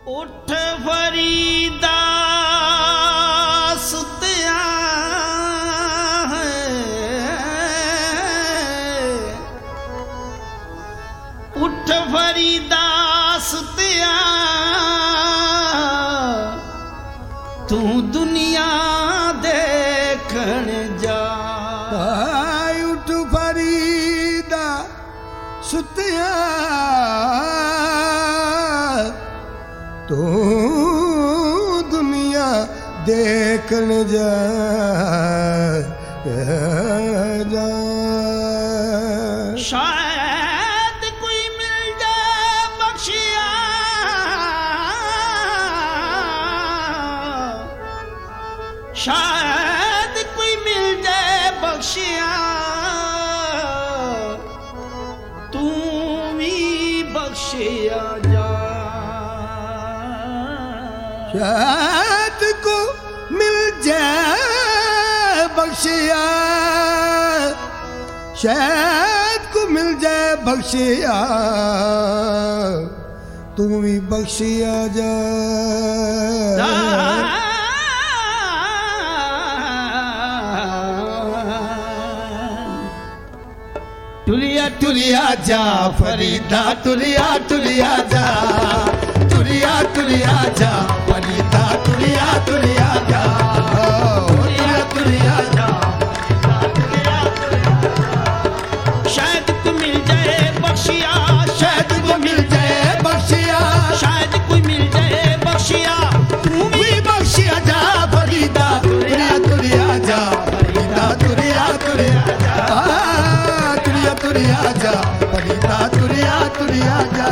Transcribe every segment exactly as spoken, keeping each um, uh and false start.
उठ फरीदा सुतिया है, उठ फरीदा सुतिया तू दुनिया देखण जा। उठ फरीदा सुतिया तू दुनिया देखण जा, जा। शायद कोई मिल जाए बख्शिया, शायद कोई मिल जाए बख्शिया तू भी बख्शिया जा। शायद को मिल जाए बख्शिया, शायद को मिल जाए बख्शिया तू भी बख्शिया जा। टुलिया टुलिया जा फरीदा, टुलिया टुलिया जा, टुलिया टुलिया जा फरीदा, टुलिया टुलिया जा, टुलिया टुलिया जा। शायद को मिल जाए बख्शिया, शायद को मिल जाए बख्शिया, शायद कोई मिल जाए बख्शिया तू भी बख्शिया जा फरीदा, टुलिया टुलिया जा फरीदा, टुलिया टुलिया जा, टुलिया टुलिया जा फरीदा, टुलिया टुलिया जा।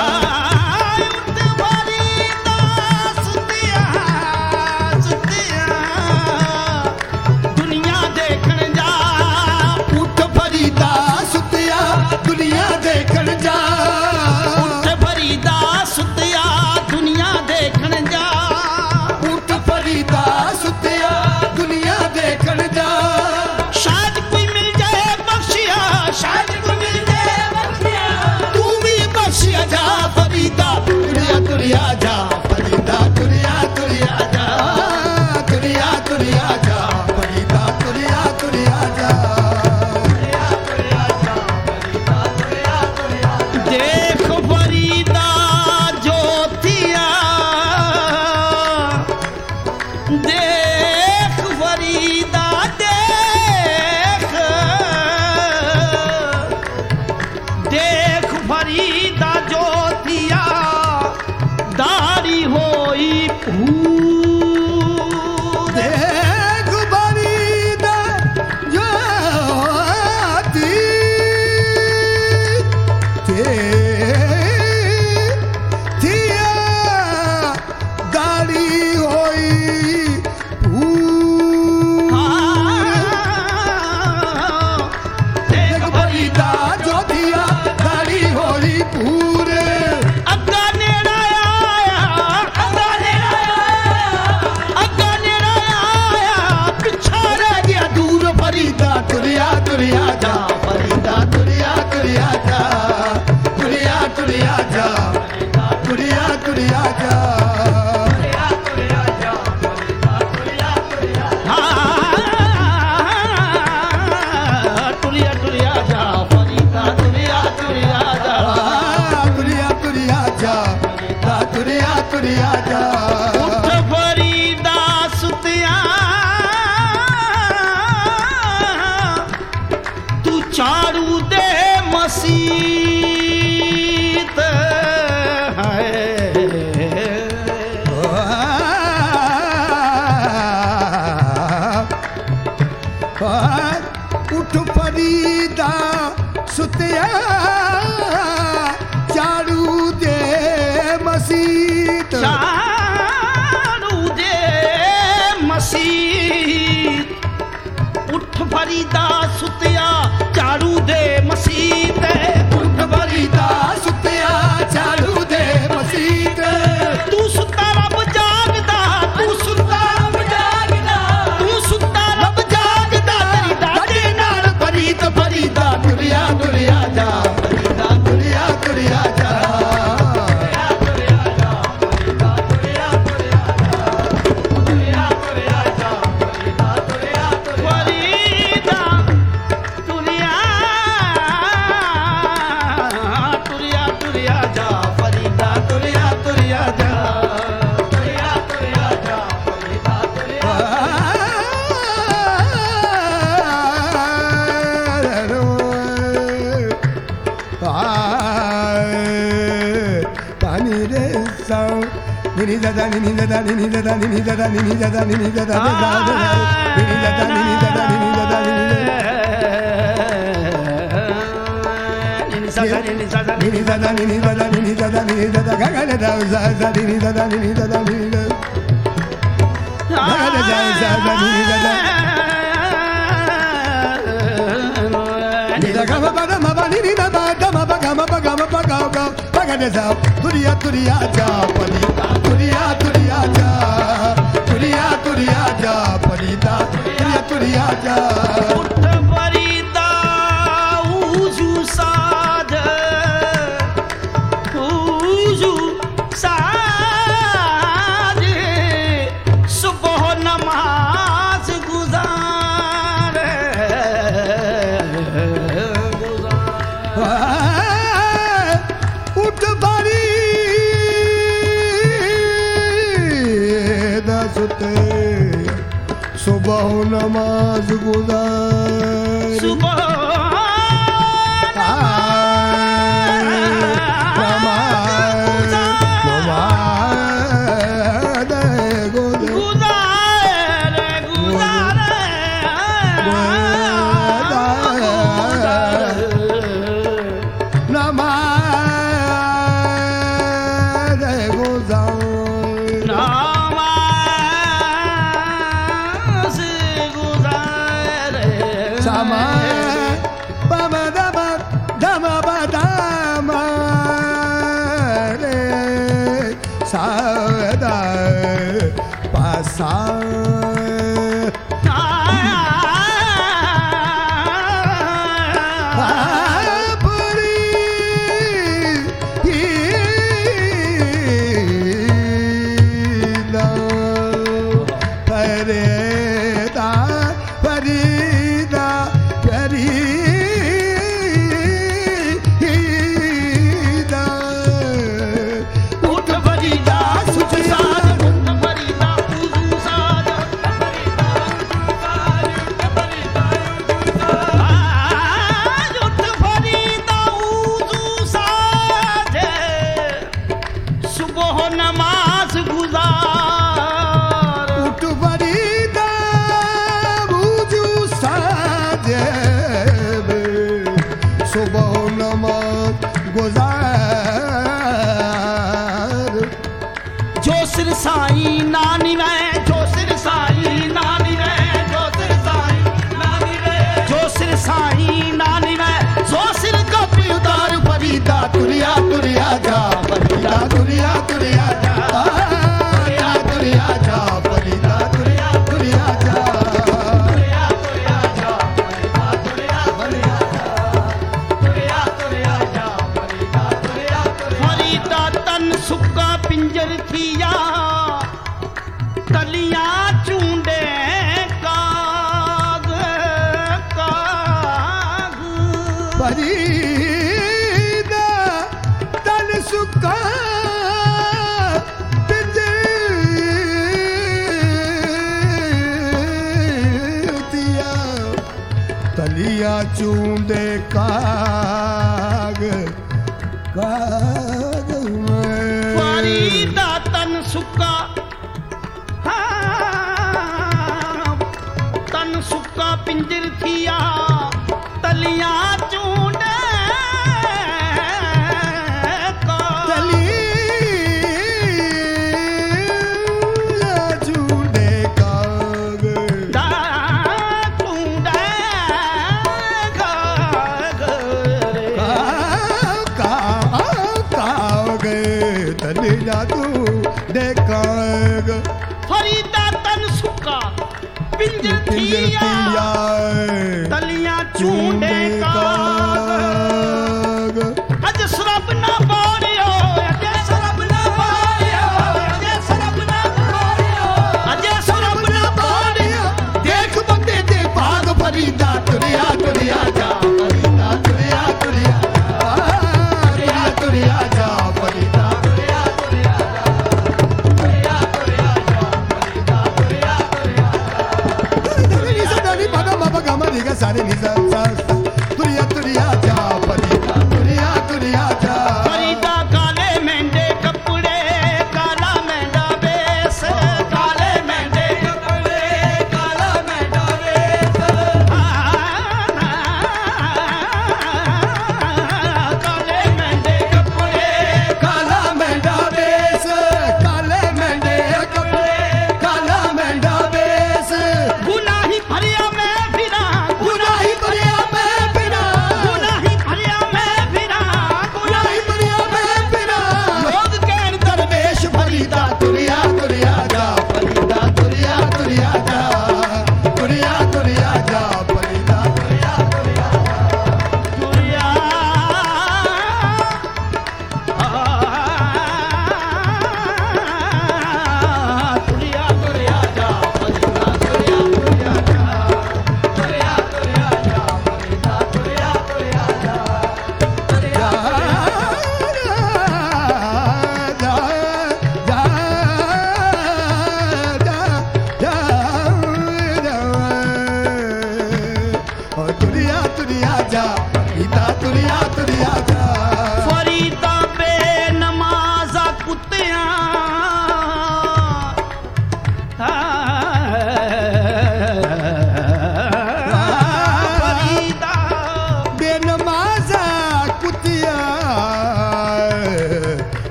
टुलिया जा फरीदा, टुलिया टुलिया जा, टुलिया टुलिया जा फरीदा, टुलिया टुलिया जा, टुलिया टुलिया जा फरीदा, टुलिया टुलिया जा। देख फरीदा ज्योतिया, देख फरीदा देख, देख फरीदा ज्योतिया दारी होई भूर। देख फरीदा ज्योति थिया दारी होई भूर। देख फरीदा ज्योतिया दारी होई भूर। अग्गा नेड़ा आया, अग्गा नेड़ा आया, अग्गा नेड़ा आया, पिछा रह गया दूर। फरीदा टुलिया टुलिया जा फरीदा, टुलिया टुलिया जा, टुलिया टुलिया जा, टुलिया टुलिया जा, टुलिया टुलिया जा, टुलिया टुलिया जा, टुलिया टुलिया जा फरीदा, टुलिया टुलिया जा, टुलिया टुलिया जा, टुलिया टुलिया जा। उठ फरीदा सुतिया तू चारू दे मसीत है। उठ फरीदा सुतिया चारू दे मसीत, चारू दे मसीत। उठ फरीदा सुतिया चारू दे मसीत, उठ फरीदा सुतिया चारू दे मसीत। तू सुता रब जागदा, तू सुता रब जागदा, तू सुता रब जागदा, तेरी दादी नाल फरीद फरीदा टुलिया टुलिया जा sa ni ni da da ni ni da da ni ni da da ni ni da da ni ni da da ni ni da da da da ni ni da da ni ni da da ni ni da da ni ni ni ni da da ni ni da da ni ni da da ni ni da da ga ga da za za ni ni da da ni ni da da ni ni da ga ga da za za ni ni da da ni da ga ba ba da ma ba ni ni da ba da ma ba ga ma ba ga ma ba ga ga ba ga da za turiya turiya ja palita turiya turiya ja turiya turiya ja palita turiya turiya ja उठ फरीदा उजू साध उजू साध सुबह नमाज गुजार उठ बारी सुते सुबह नमाज गुजार सुबह नमाज नमाज गुजार गुजार गुजार नमाज गुजार नमाज गुजार sama bama dama dama ba dama re sa da pa sa उठ फरीदा सुच साध उठ फरीदा उजू साध आज उठ फरीदा उजू साध सुबह नमाज गुजार उठ फरीदा बुझू साजेब सुबह नमाज गुजार जो सिर साई नानी में जो सिर साई नानी में जो सिर साई नानी में जो सिर साई नानी में जो सिर का उतार फरीदा तुरिया तुरिया जा फरीदा तुरिया तुरिया जा तुरिया तुरिया जा फरीदा तुरिया तुरिया जा तुरिया तुरिया जा फरीदा तुरिया तुरिया जा तुरिया तुरिया जा फरीदा तुरिया फरीदा तन सुक्का पिंजर थिया कलियां चूंडे काग काग फरीदा तन सुका पिंजरिया तलिया चूंदे काग काग में फरीदा तन सुक्का हाँ, तन सुक्का पिंजर थिया तलियां चूंडे का तलिया चूंदे काग दा चूंडे काग रे। तलिया तू देखाग फरीदा तन सुक्का पिंजर थिया तलियां चूंडे काग अज सरब ना बारियो अज सरब ना बारियो अज सरब ना बारियो अज सरब ना बारियो देख बंदे दे भाग फरीदा तुरिया तुरिया जा फरीदा तुरिया तुरिया तुरिया तुरिया जा फरीदा तुरिया तुरिया जा तुरिया तुरिया जा फरीदा तुरिया तुरिया नि सा नि पग म पग म रि ग सा रे नि सा सा तुरिया तुरिया जा फरीदा तुरिया तुरिया जा फरीदा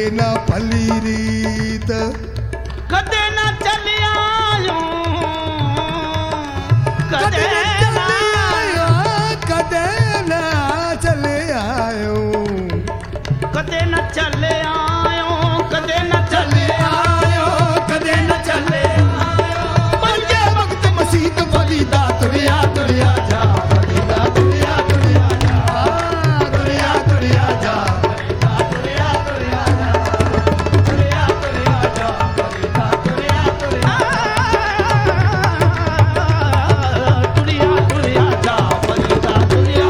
ना पली रीत कदे ना चले आयो कदे कदे ना आयो कदे ना चले आयो कदे न चले आयो कदे न चले आयो कदे ना चले आयो पंजे वक्त मसीत फरीदा तुरिया तुरिया जा फरीदा तुरिया तुरिया जा तुरिया तुरिया जा तुरिया तुरिया जा तुरिया तुरिया जा फरीदा तुरिया तुरिया टुरिया टुरिया जा फरीदा टुरिया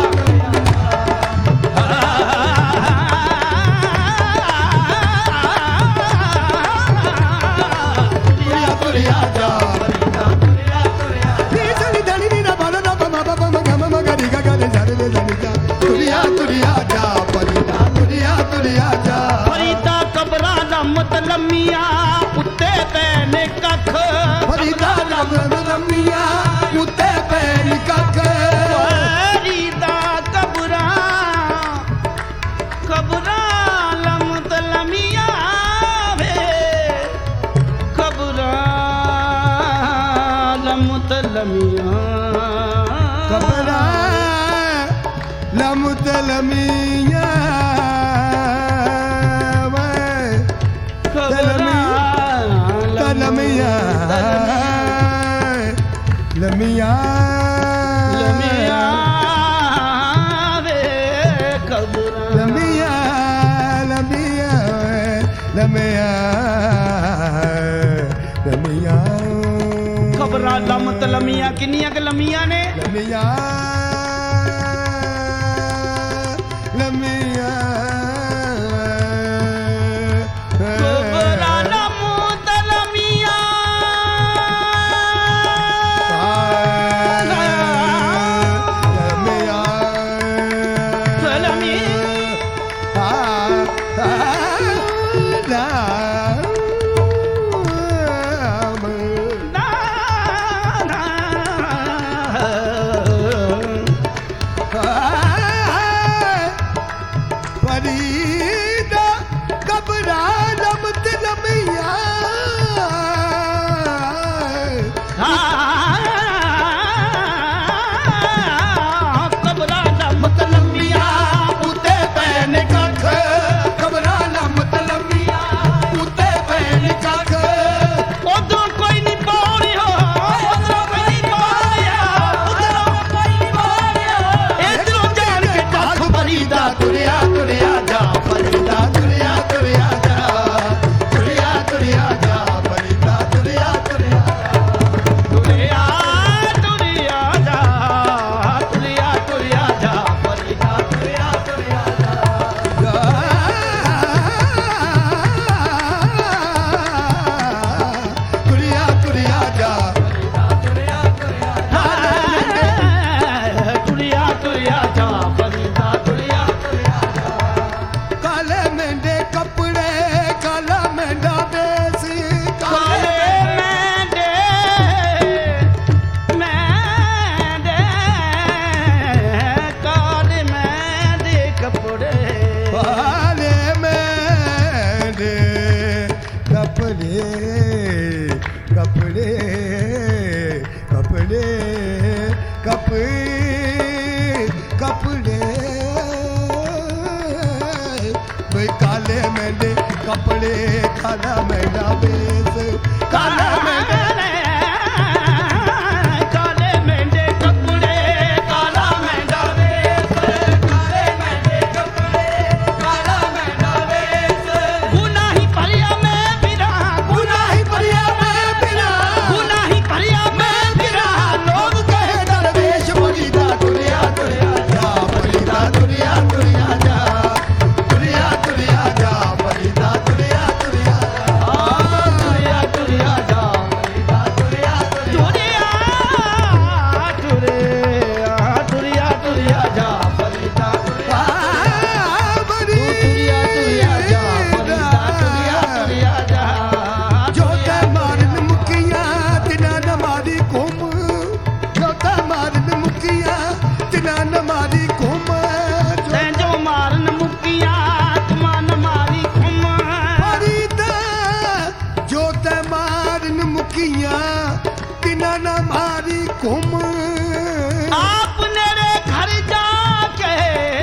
तुरिया तुरिया जा फरीदा तुरिया तुरिया नी सनी धनी नी ना बाला ना बमा बमा मगा ममा गरी गा गा रे जा रे धनी जा तुरिया तुरिया जा फरीदा तुरिया तुरिया जा फरीदा कबरा रमत लमिया उत्ते पैने कख फरीदा रम रमिया मुते पैन कख फरीदा कबरा कबरा लमत लमिया वे कबरा लमत लमिया कबरा लमुत लमिया लमिया लमिया लमिया वे कबरा लमिया लमिया लमिया लमिया कबरा लमत लमिया किनिया के लमिया ने लमिया लमिया कबरा लमत लमिया फरीदा कबरा लमत लमिया कबरा लमत लमिया उते पैन कख कबरा लमत लमिया उते पैन कख उधरों कोई नहीं पौड़ियो उधरों कोई नहीं पौड़िया उधरों कोई नहीं पौड़िया इधरों जान के कख फरीदा तुरिया तुरिया जा फरीदा तुरिया तुरिया जा तुरिया तुरिया जा फरीदा तुरिया तुरिया टुरिया टुरिया जा टुरिया टुरिया जा फरीदा टुरिया टुरिया जा तुरिया तुरिया जा टुरिया टुरिया जा फरीदा टुरिया टुरिया जा काले मेंढे कपड़े काला मेंढा बेस काले मेंढे मेंढे काले मेंढे कपड़े काले मेंढे कपड़े कपड़े कपड़े कपड़े कपड़े भाई काले मेंढे कपड़े काला मेंढा बेस काला मेंढे काले मेंढे कपड़े काला मेंढा वेश काले मेंढे कपड़े काला मेंढा वेश गुनाही परिया में बिरा गुनाही परिया में बिरा गुनाही परिया में बिरा लोग कहे दरवेश फरीदा तुरिया तुरिया जा फरीदा तुरिया तुरिया जा तुरिया तुरिया जा फरीदा तुरिया तुरिया टुरिया टुरिया जा मारी घूम आपने रे घर जाके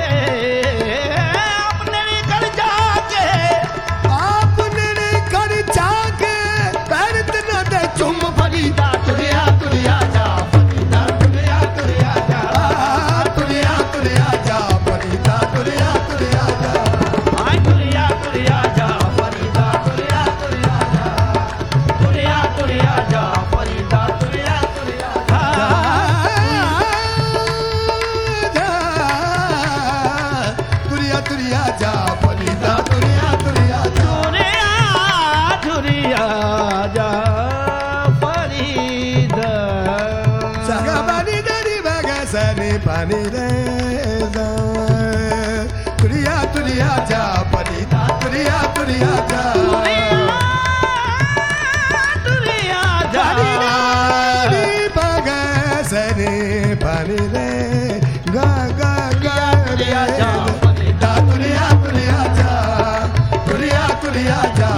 आपने रे घर जाके आपने रे घर जाके पैर न दे चुम फरीदा तुरिया तुरिया जा फरीदा तुरिया तुरिया जा तुरिया तुरिया जा फरीदा तुरिया तुरिया जा हाय तुरिया तुरिया जा फरीदा तुरिया तुरिया जा तुरिया तुरिया जा फरीदा तुरिया तुरिया तुरिया तुरिया जा फरीदा तुरिया तुरिया जा तुरिया तुरिया जा फरीदा सगा पानी दरी बगा सनी पानी रे तुरिया तुरिया जा फरीदा तुरिया तुरिया जा तुरिया जा दरी बगा सनी पानी रे गा गा गा तुरिया जा दा तुरिया तुरिया जा तुरिया तुरिया जा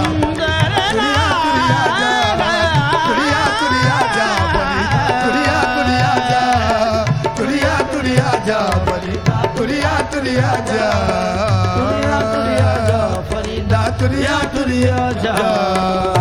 तुरिया तुरिया जा तुरिया तुरिया जा तुरिया तुरिया जा तुरिया तुरिया जा तुरिया तुरिया जा फरीदा तुरिया तुरिया जा